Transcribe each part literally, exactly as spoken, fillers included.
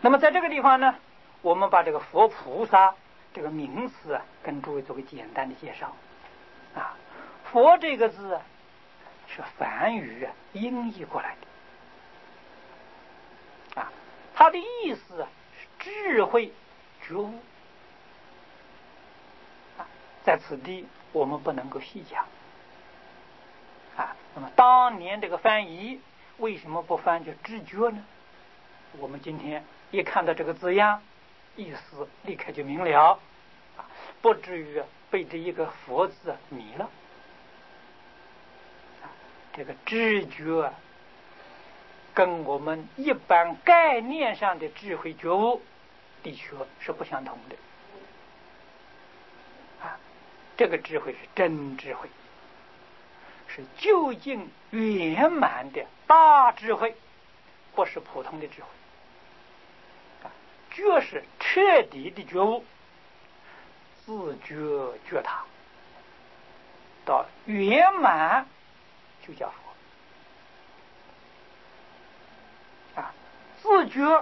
那么在这个地方呢，我们把这个佛菩萨这个名词啊，跟诸位做个简单的介绍啊。佛这个字啊，是梵语啊音译过来的啊，它的意思啊是智慧觉悟啊，在此地我们不能够细讲啊。那么当年这个翻译为什么不翻叫知觉呢？我们今天一看到这个字样，意思立刻就明了啊，不至于被这一个佛字迷了。这个知觉跟我们一般概念上的智慧觉悟的确是不相同的啊。这个智慧是真智慧，是究竟圆满的大智慧，不是普通的智慧啊。觉是彻底的觉悟，自觉觉他，到圆满就叫佛啊。自觉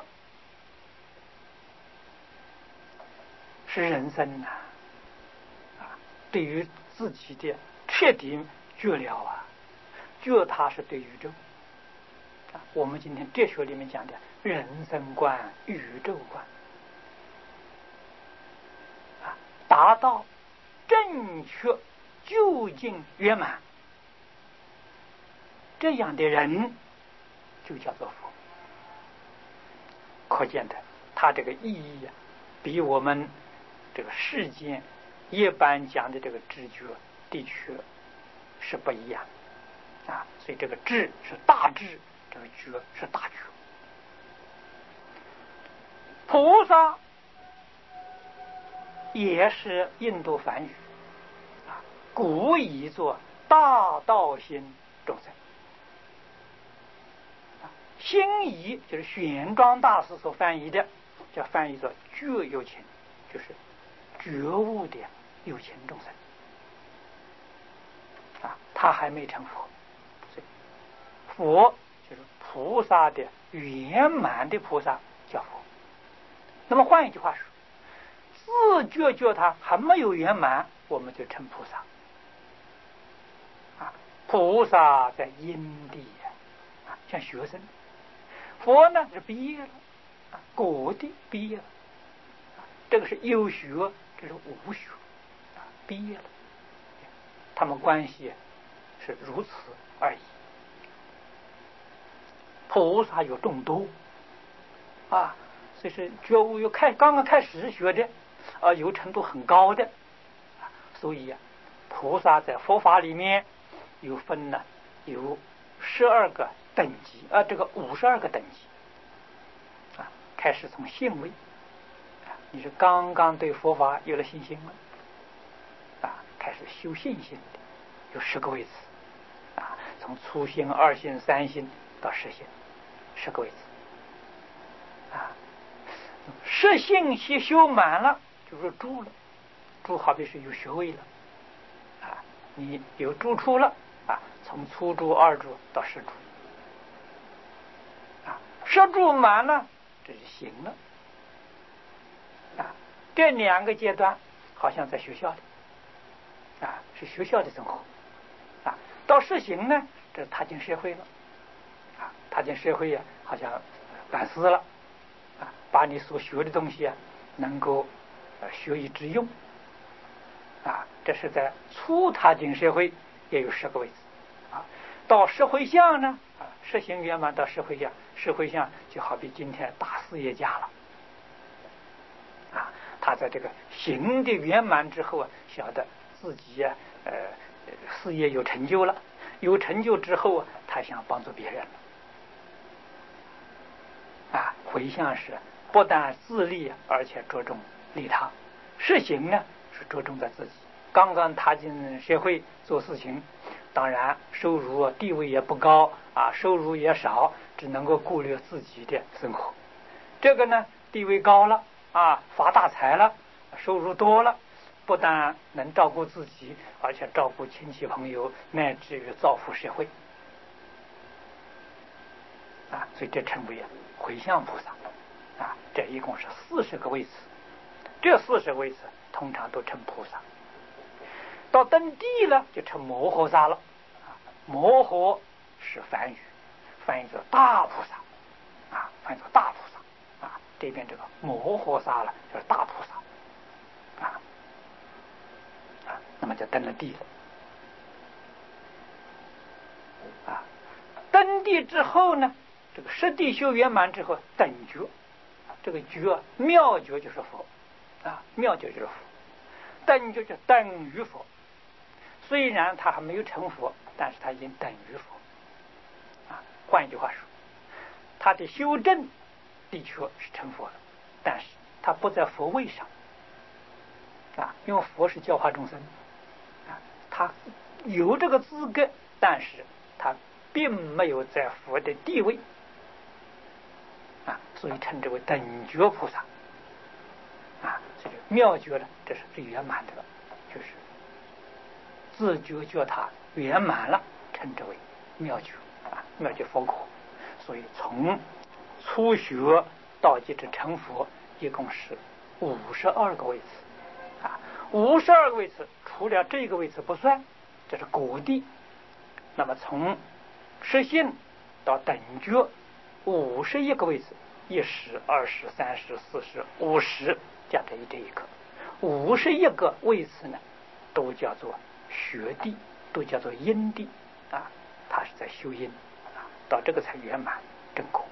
是人生呐啊，对于自己的彻底觉了啊，觉他是对宇宙啊。我们今天哲学里面讲的人生观、宇宙观啊，达到正确、究竟、圆满，这样的人就叫做佛。可见的，它这个意义啊，比我们这个世间一般讲的这个知觉的确是不一样啊。所以这个智是大智，这个觉是大觉。菩萨也是印度梵语啊，古译作大道心众生。新译就是玄奘大师所翻译的，叫翻译作觉有情，就是觉悟的有情众生啊，他还没成佛，所以佛就是菩萨的圆满的菩萨叫佛。那么换一句话说，自觉觉他还没有圆满，我们就称菩萨啊。菩萨在因地啊，像学生。佛呢是毕业了啊，果地毕业了啊，这个是有学，这是无学啊，毕业了，他们关系是如此而已。菩萨有众多啊，所以是觉悟有开刚刚开始学的啊，有程度很高的，所以啊，菩萨在佛法里面有分呢，有十二个等级啊，这个五十二个等级啊，开始从信位啊，你是刚刚对佛法有了信心了啊，开始修信心的有十个位次啊，从初信、二信、三信到十信，十个位次啊。十信习修满了，就是住了，住好比是有学位了啊，你有住处了啊，从初住、二住到十住。十住满了，这是行了啊。这两个阶段好像在学校里啊，是学校的生活啊。到实行呢，这是踏进社会了啊，踏进社会呀、啊，好像办事了啊，把你所学的东西啊，能够呃学以致用啊。这是在初踏进社会也有十个位置啊。到社会相呢啊，实行圆满到社会相。社会上就好比今天大事业家了啊，他在这个行的圆满之后啊，晓得自己啊呃事业有成就了，有成就之后啊，他想帮助别人啊。回向是不但自利，而且着重利他；实行呢是着重在自己。刚刚踏进社会做事情，当然收入地位也不高啊，收入也少，只能够顾虑自己的生活。这个呢，地位高了啊，发大财了，收入多了，不但能照顾自己，而且照顾亲戚朋友，乃至于造福社会啊。所以这称为回向菩萨啊。 这一共是四十个位次，这四十个位次通常都称菩萨。到登地了就成摩诃萨了，摩诃是梵语，翻译作大菩萨啊，翻译作大菩萨啊。这边这个摩诃萨了就是大菩萨啊啊，那么就登了地了啊。登地之后呢，这个十地修圆满之后，等觉，这个觉妙觉就是佛啊，妙觉就是佛，等觉就等于佛。虽然他还没有成佛，但是他已经等于佛啊。换一句话说，他的修正的确是成佛了，但是他不在佛位上啊，因为佛是教化众生啊，他有这个资格，但是他并没有在佛的地位啊，所以称之为等觉菩萨啊。这个妙觉呢，这是最圆满的了，就是自觉觉他圆满了，称之为妙觉啊，妙觉佛果。所以从初学到即至成佛，一共是五十二个位次啊，五十二个位次，除了这个位次不算，这是果地。那么从实性到等觉，五十一个位次，一十、二十、三十、四十、五十，加在这一个，五十一个位次呢，都叫做学地，都叫做因地啊，他是在修因啊，到这个才圆满正果。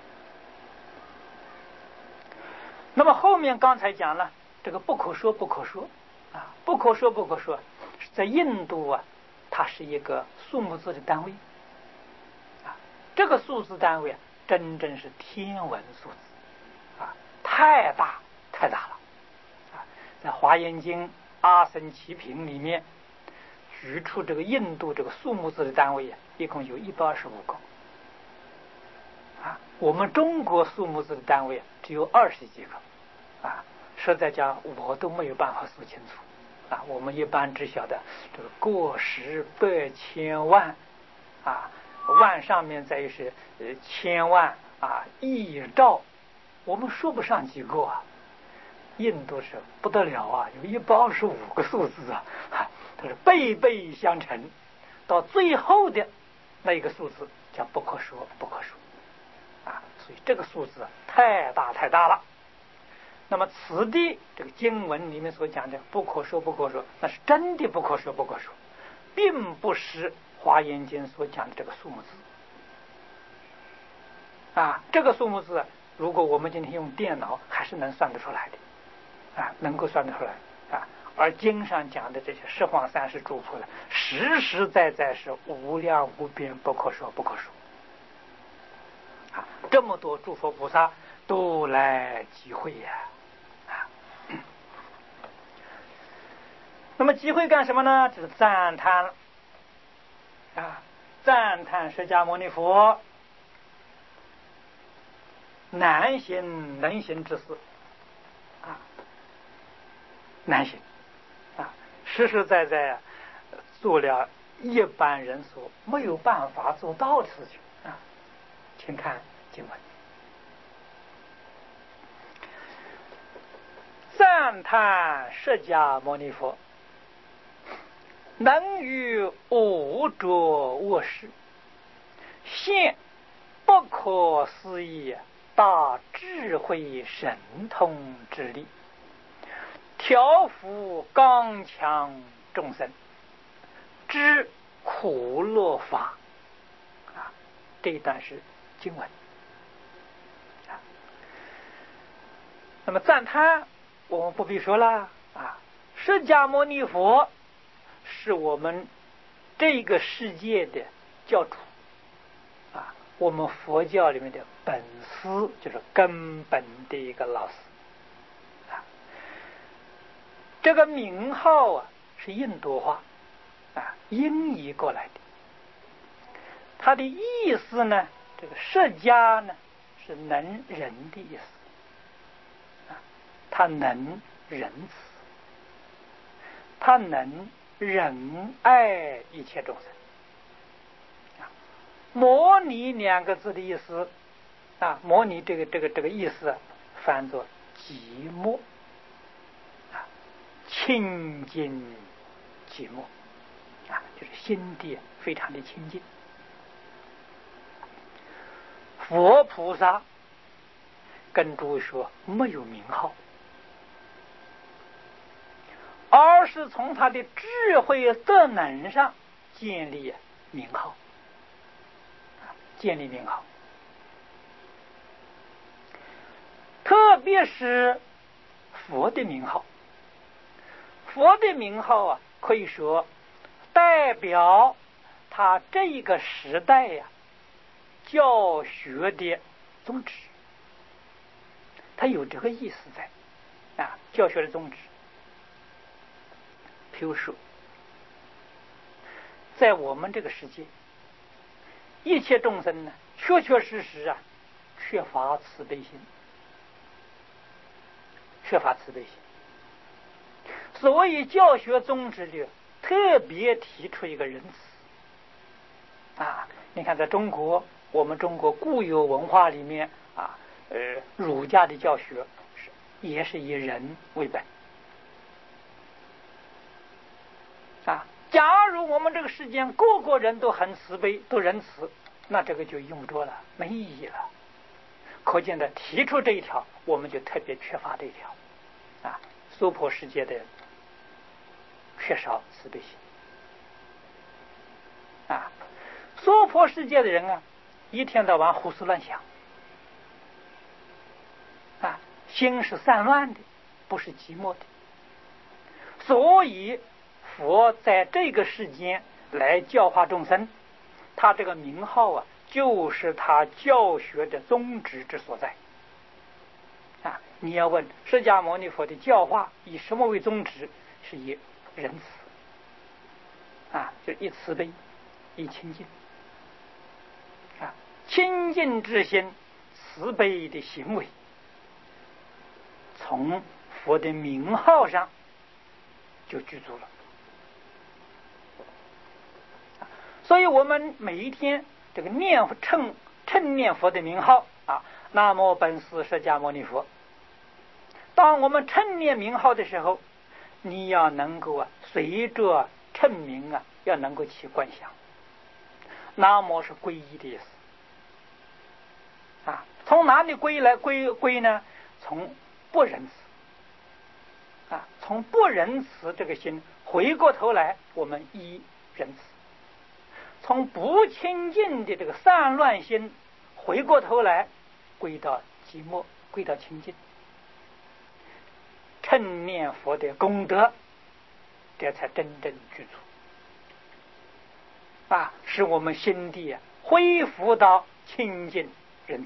那么后面刚才讲了这个不可说不可说啊，不可说不可说，在印度啊，它是一个数目字的单位啊，这个数字单位啊，真正是天文数字啊，太大太大了啊。在《华严经·阿僧祇品》里面举出这个印度这个数目字的单位啊，一共有一百二十五个啊。我们中国数目字的单位只有二十几个啊，实在讲我都没有办法说清楚啊。我们一般只晓得这个过十百千万啊，万上面再是呃千万啊，亿兆，我们说不上几个啊。印度是不得了啊，有一百二十五个数字啊，它是倍倍相乘，到最后的那一个数字叫不可说不可说啊，所以这个数字太大太大了。那么此地这个经文里面所讲的不可说不可说，那是真的不可说不可说，并不是华严经所讲的这个数目字啊。这个数目字如果我们今天用电脑还是能算得出来的啊，能够算得出来啊。而经上讲的这些十方三世诸佛呢，实实在在是无量无边，不可说不可说啊。这么多诸佛菩萨都来集会呀啊。那么集会干什么呢？就是赞叹啊，赞叹释迦牟尼佛难行能行之事啊，难行啊，实实在在做了一般人所没有办法做到的事情啊。请看经文，赞叹释迦牟尼佛能于无着卧室现不可思议大智慧神通之力，调伏刚强众生知苦乐法啊。这一段是经文啊。那么赞叹我们不必说了啊，释迦牟尼佛是我们这个世界的教主啊，我们佛教里面的本师，就是根本的一个老师啊。这个名号啊是印度话啊，音译过来的。它的意思呢，这个释迦呢是能仁的意思啊，他能仁慈，他能仁爱一切众生。摩尼两个字的意思啊，摩尼这个这个这个意思翻作寂寞啊，清净寂寞啊，就是心地非常的清净。佛菩萨跟诸位说没有名号，而是从他的智慧德能上建立名号，建立名号。特别是佛的名号，佛的名号啊，可以说代表他这一个时代呀、啊、教学的宗旨，他有这个意思在啊，教学的宗旨。譬如说，在我们这个世界，一切众生呢，确确实实啊，缺乏慈悲心，缺乏慈悲心。所以教学宗旨里特别提出一个仁慈啊。你看，在中国，我们中国固有文化里面啊，呃，儒家的教学是也是以仁为本啊。假如我们这个世间个个人都很慈悲，都仁慈，那这个就用不着了，没意义了。可见的，提出这一条，我们就特别缺乏这一条啊。娑婆世界的人缺少慈悲心啊，娑婆世界的人啊，一天到晚胡思乱想啊，心是散乱的，不是寂寞的。所以佛在这个世间来教化众生，他这个名号啊，就是他教学的宗旨之所在啊。你要问释迦牟尼佛的教化以什么为宗旨？是以仁慈啊，就以慈悲，以清净啊，清净之心，慈悲的行为，从佛的名号上就具足了。所以我们每一天这个念称称念佛的名号啊，南无本师释迦牟尼佛。当我们称念名号的时候，你要能够啊，随着称名啊，要能够起观想。南无是皈依的意思啊，从哪里归来归归呢？从不仁慈啊，从不仁慈这个心回过头来，我们依仁慈。从不清净的这个散乱心回过头来，归到寂寞，归到清净。称念佛的功德，这才真正具足啊，使我们心地啊恢复到清净仁慈。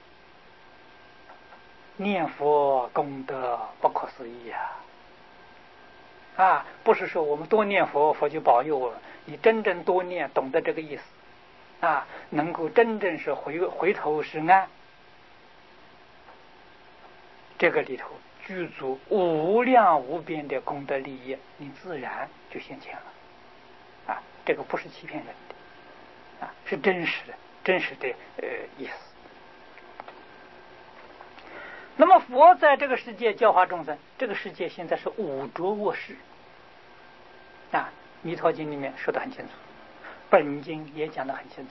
念佛功德不可思议啊！啊，不是说我们多念佛，佛就保佑我们。你真正多念，懂得这个意思啊，能够真正是回回头是岸，这个里头具足无量无边的功德利益，你自然就现前了啊！这个不是欺骗人的啊，是真实的真实的呃意思。那么佛在这个世界教化众生，这个世界现在是五浊恶世啊，《弥陀经》里面说得很清楚，本经也讲得很清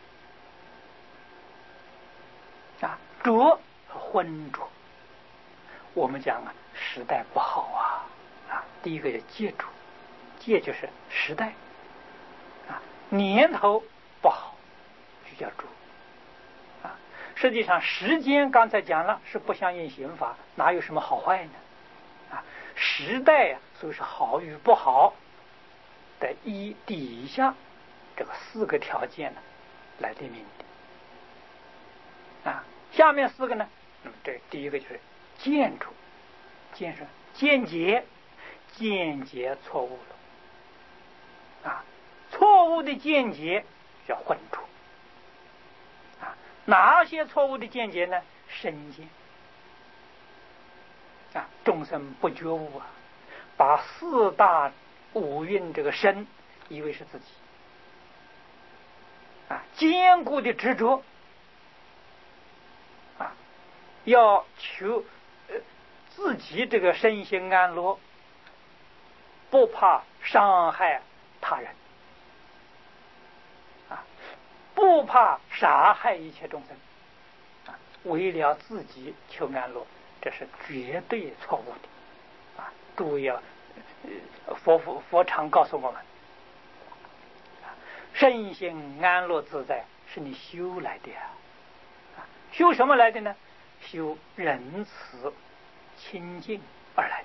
楚啊，浊和浑浊。我们讲啊，时代不好啊啊，第一个要戒浊，戒就是时代啊，年头不好就叫浊啊。实际上时间刚才讲了是不相应刑法，哪有什么好坏呢啊？时代啊，所以是好与不好的依底下这个四个条件呢来定名的啊。下面四个呢，那么这第一个就是见浊，见是见解，见解错误了啊，错误的见解叫混浊啊。哪些错误的见解呢？身见啊，众生不觉悟啊，把四大五蕴这个身以为是自己啊，坚固的执着啊， 要求呃自己这个身心安乐，不怕伤害他人啊，不怕杀害一切众生啊，为了自己求安乐，这是绝对错误的啊！都要佛佛佛常告诉我们，身心安乐自在是你修来的啊！修什么来的呢？修仁慈清净而来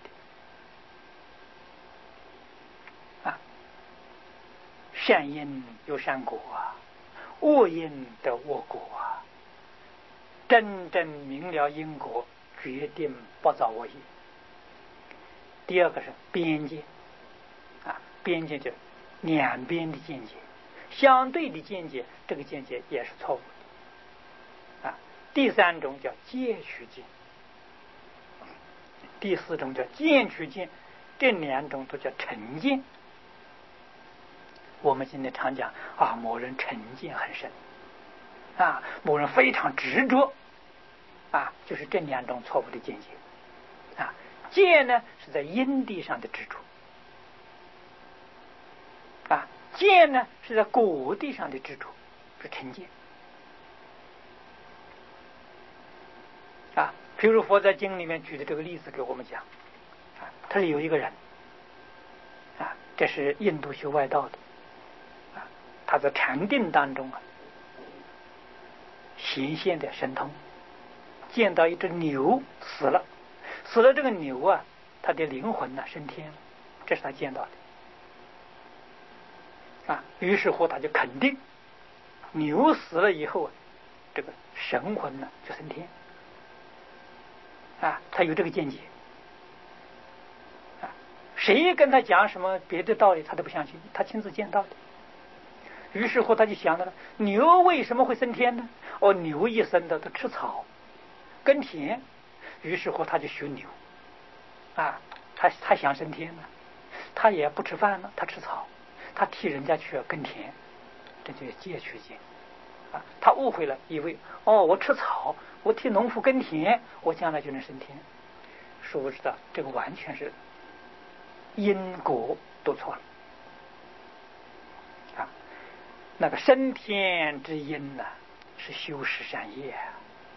的啊！善因有善果啊，恶因得恶果啊！真正明了因果，决定不造恶业。第二个是边界啊，边界就是两边的见解，相对的见解，这个见解也是错误的啊。第三种叫戒取见，第四种叫见取见，这两种都叫成见。我们现在常讲啊，某人成见很深啊，某人非常执着啊，就是这两种错误的见解啊。见呢是在因地上的执着啊，见呢是在果地上的执着，是成见啊。比如佛在经里面举的这个例子给我们讲啊，他是有一个人啊，这是印度修外道的啊，他在禅定当中啊显现的神通，见到一只牛死了。死了这个牛啊，他的灵魂呢、啊、升天了，这是他见到的啊。于是乎他就肯定牛死了以后啊，这个神魂呢就升天啊，他有这个见解啊。谁跟他讲什么别的道理，他都不相信，他亲自见到的。于是乎他就想到了，牛为什么会升天呢？哦，牛一生的都吃草耕田。于是乎他就学牛啊，他他想升天了，他也不吃饭了，他吃草，他替人家去耕田，这就是戒取见啊。他误会了，以为哦我吃草，我替农夫耕田，我将来就能升天。殊不知道这个完全是因果都错了啊。那个升天之因呢、啊，是修十善业啊。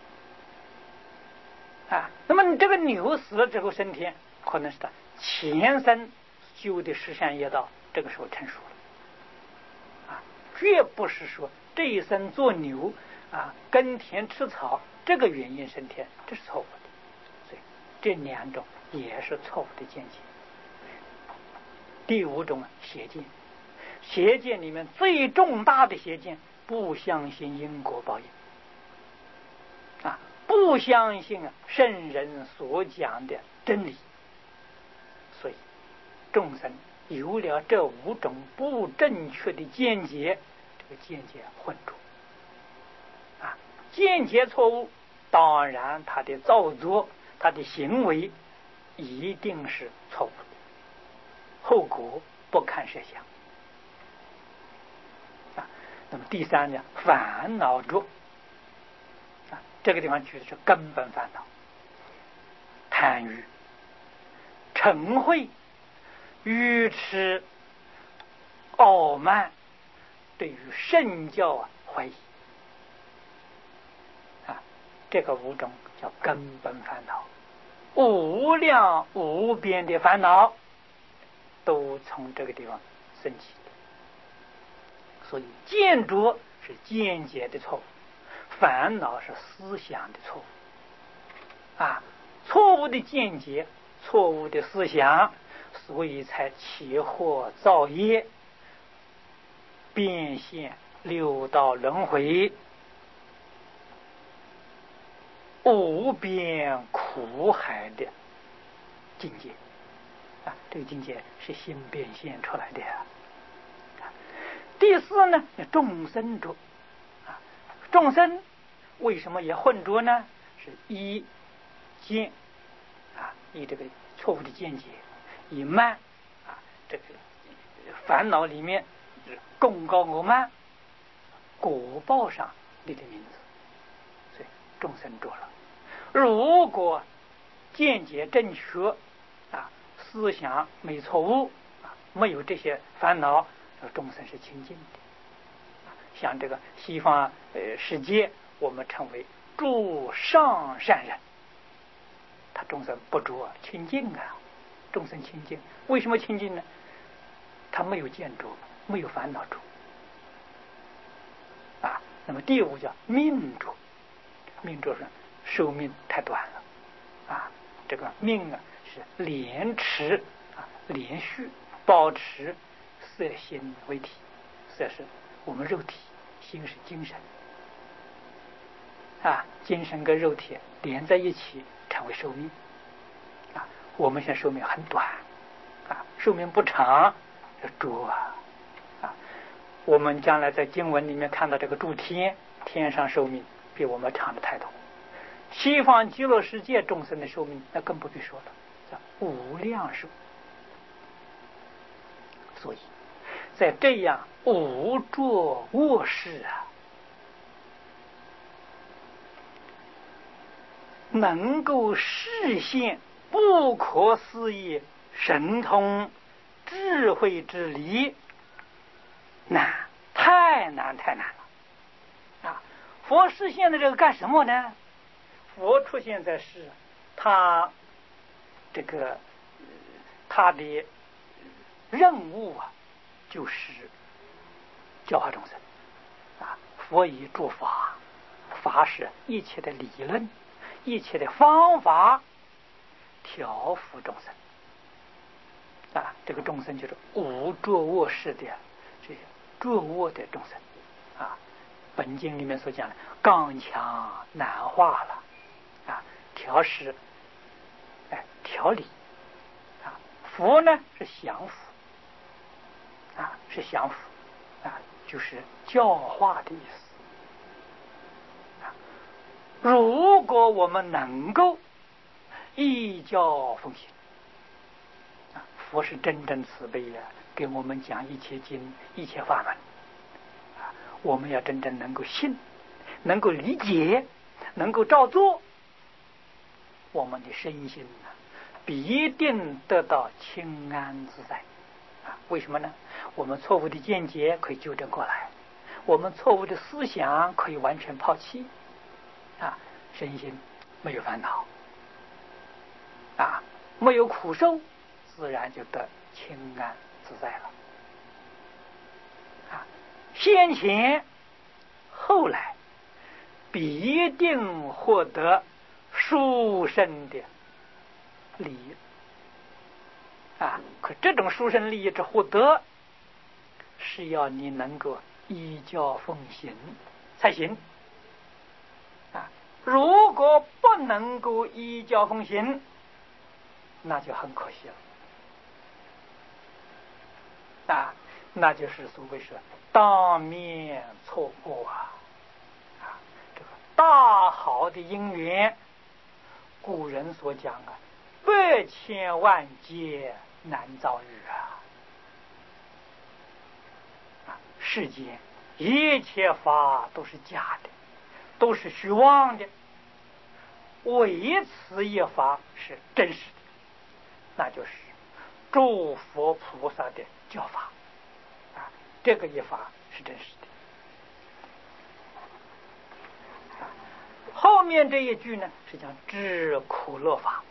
啊，那么你这个牛死了之后升天，可能是他前生修的十善业道，这个时候成熟了，啊，绝不是说这一生做牛啊耕田吃草这个原因升天，这是错误的。所以这两种也是错误的见解。第五种邪见，邪见里面最重大的邪见，不相信因果报应啊。不相信啊圣人所讲的真理，所以众生有了这五种不正确的见解，这个见解混浊啊，见解错误，当然他的造作、他的行为一定是错误的，后果不堪设想啊。那么第三呢，烦恼着。这个地方举的是根本烦恼，贪欲、嗔恚、愚痴、傲慢，对于圣教啊怀疑啊，这个五种叫根本烦恼，无量无边的烦恼都从这个地方升起的。所以见着是见解的错误，烦恼是思想的错误啊，错误的见解，错误的思想，所以才起祸造业，变现六道轮回，无边苦海的境界啊，这个境界是心变现出来的啊。第四呢，众生着啊，众生为什么也混浊呢？是一见啊，以这个错误的见解，以慢啊，这个烦恼里面就是功高我慢，果报上立的名字，所以众生着了。 如果见解正确啊，思想没错误啊，没有这些烦恼，众生是清净的。像这个西方呃世界，我们称为诸上善人，他众生不着清净啊，众生清净，为什么清净呢？他没有见着，没有烦恼着啊。那么第五叫命着，命着是寿命太短了啊，这个命啊是连持啊，连续保持色心为体，色是我们肉体，心是精神啊，精神跟肉体连在一起成为寿命啊。我们现在寿命很短啊，寿命不长，着啊啊。我们将来在经文里面看到这个诸天，天上寿命比我们长的太多。西方极乐世界众生的寿命那更不必说了，叫无量寿。所以在这样无着卧室啊，能够实现不可思议神通智慧之理，难，太难太难了啊！佛实现的这个干什么呢？佛出现在世，他这个他的任务啊，就是教化众生啊。佛以诸法，法是一切的理论，一切的方法，调伏众生啊。这个众生就是无着卧室的这些着卧的众生啊。本经里面所讲的刚强难化了啊，调试，哎，调理啊。伏呢是降伏啊，是降伏啊，就是教化的意思啊。如果我们能够依教奉行啊，佛是真正慈悲的，给我们讲一切经、一切法门啊，我们要真正能够信，能够理解，能够照做，我们的身心呢，必定得到清安自在啊。为什么呢？我们错误的见解可以纠正过来，我们错误的思想可以完全抛弃啊，身心没有烦恼啊，没有苦受，自然就得清安自在了啊。先前后来必定获得殊胜的利益啊！可这种殊胜利益之获得，是要你能够依教奉行才行啊！如果不能够依教奉行，那就很可惜了啊！那就是所谓是当面错过啊！啊，这个大好的因缘，古人所讲啊，百千万劫难遭遇啊！啊，世间一切法都是假的，都是虚妄的，唯此一法是真实的，那就是诸佛菩萨的教法啊！这个一法是真实的。后面这一句呢，是讲知苦乐法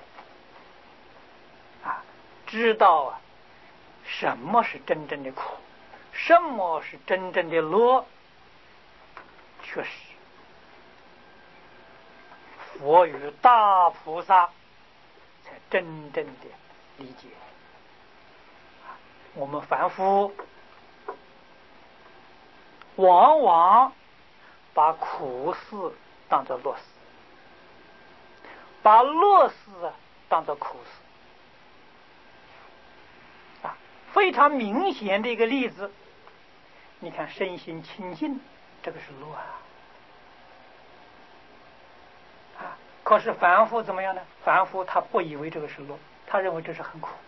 啊，知道啊什么是真正的苦，什么是真正的乐，确实佛与大菩萨才真正的理解。我们凡夫往往把苦事当作乐事，把乐事当作苦事啊。非常明显的一个例子，你看身心清净，这个是乐啊。啊，可是凡夫怎么样呢？凡夫他不以为这个是乐，他认为这是很苦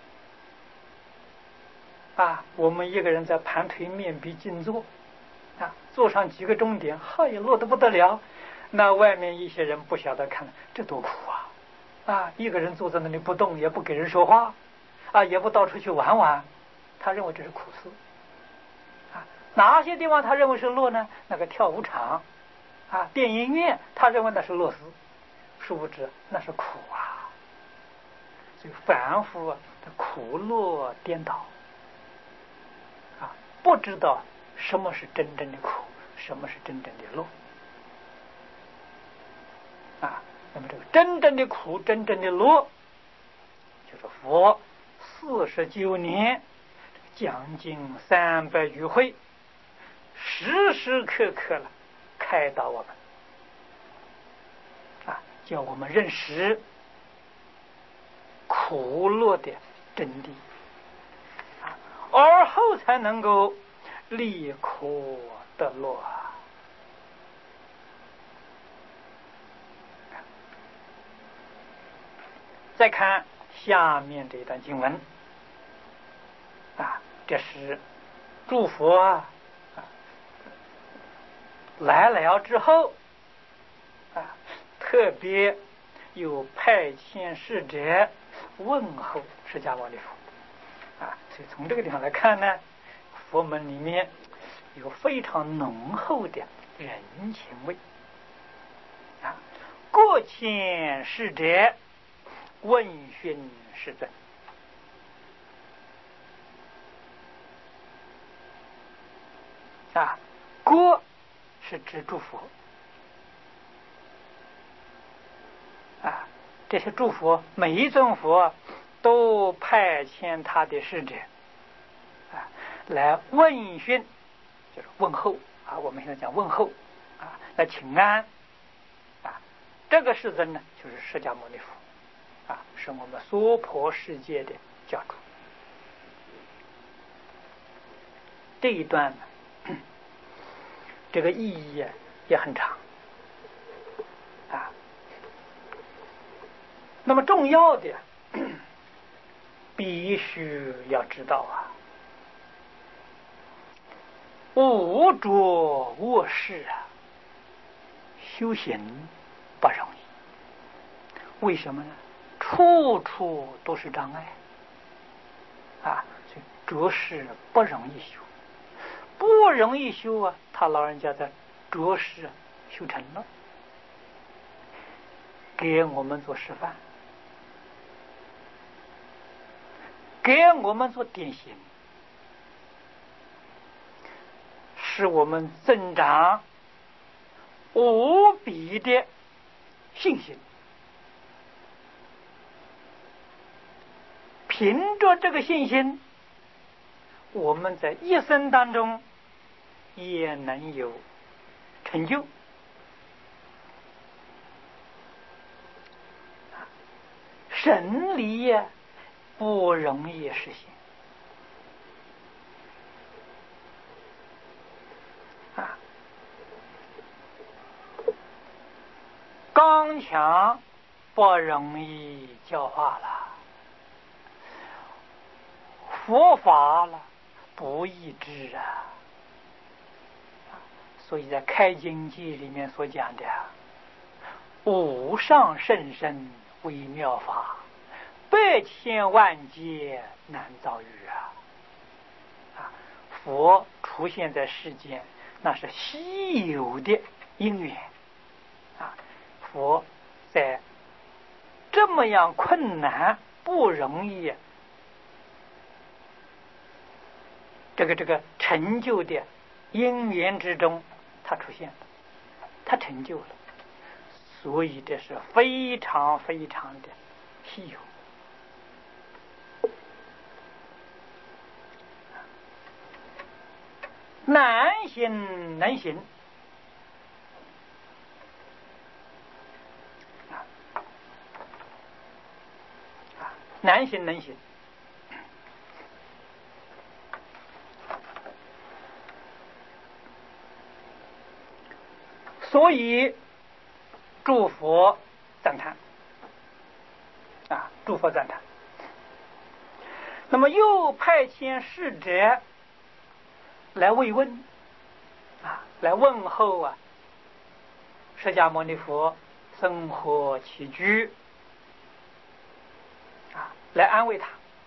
啊。我们一个人在盘腿面壁静坐啊，坐上几个钟点，嗨，乐得不得了。 那外面一些人不晓得看，这多苦啊！啊，一个人坐在那里不动，也不给人说话，啊，也不到处去玩玩，他认为这是苦事。啊，哪些地方他认为是乐呢？那个跳舞场，啊，电影院，他认为那是乐事，殊不知那是苦啊！所以凡夫啊，苦乐颠倒，啊，不知道什么是真正的苦，什么是真正的乐。啊，那么这个真正的苦，真正的乐，就是佛四十九年，将近三百余回，时时刻刻了开导我们，啊，叫我们认识苦乐的真谛，啊，而后才能够离苦得乐啊。再看下面这一段经文，啊，这是诸佛啊来了之后，啊，特别有派遣使者问候释迦牟尼佛，啊，所以从这个地方来看呢，佛门里面有非常浓厚的人情味，啊，过遣使者问讯世尊，啊，过是指诸佛，啊，这些诸佛每一尊佛都派遣他的使者，啊，来问讯，就是问候啊，我们现在讲问候啊，来请安，啊，这个世尊呢，就是释迦牟尼佛。啊，是我们娑婆世界的教主。这一段呢，这个意义也很长啊。那么重要的，必须要知道啊，无着卧室啊，修行不容易。为什么呢？处处都是障碍啊，所以着实不容易修，不容易修啊。他老人家在着实修成了，给我们做示范，给我们做典型，使我们增长无比的信心。凭着这个信心，我们在一生当中也能有成就。神理也不容易实现啊，刚强不容易教化了。佛法了不易知啊，所以在开经记里面所讲的无上甚深微妙法，百千万劫难遭遇啊！啊，佛出现在世间，那是稀有的因缘啊！佛在这么样困难不容易这个这个成就的因缘之中，他出现了，他成就了，所以这是非常非常的稀有。难行能行啊，难行能行。所以诸佛赞叹啊，诸佛赞叹。那么又派遣使者来慰问啊，来问候啊释迦牟尼佛生活起居啊，来安慰他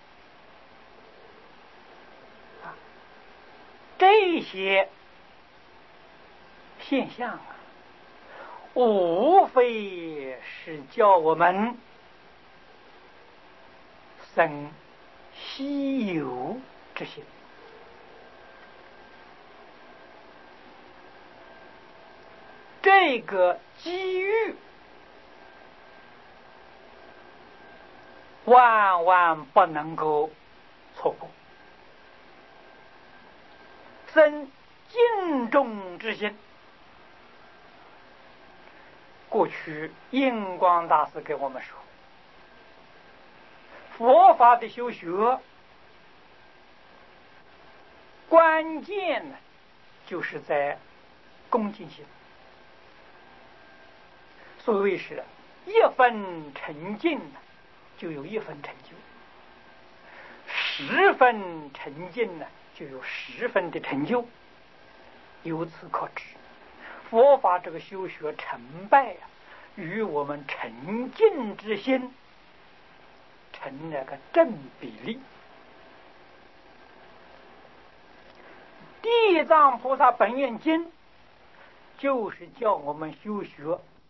啊，这些现象啊，无非是叫我们生希有之心。这个机遇万万不能够错过，生敬重之心。过去印光大师给我们说，佛法的修学关键呢，就是在恭敬心。所谓是一分沉静就有一分成就，十分沉静呢就有十分的成就。由此可知，佛法这个修学成败啊，与我们沉静之心成了个正比例。地藏菩萨本愿经就是叫我们修学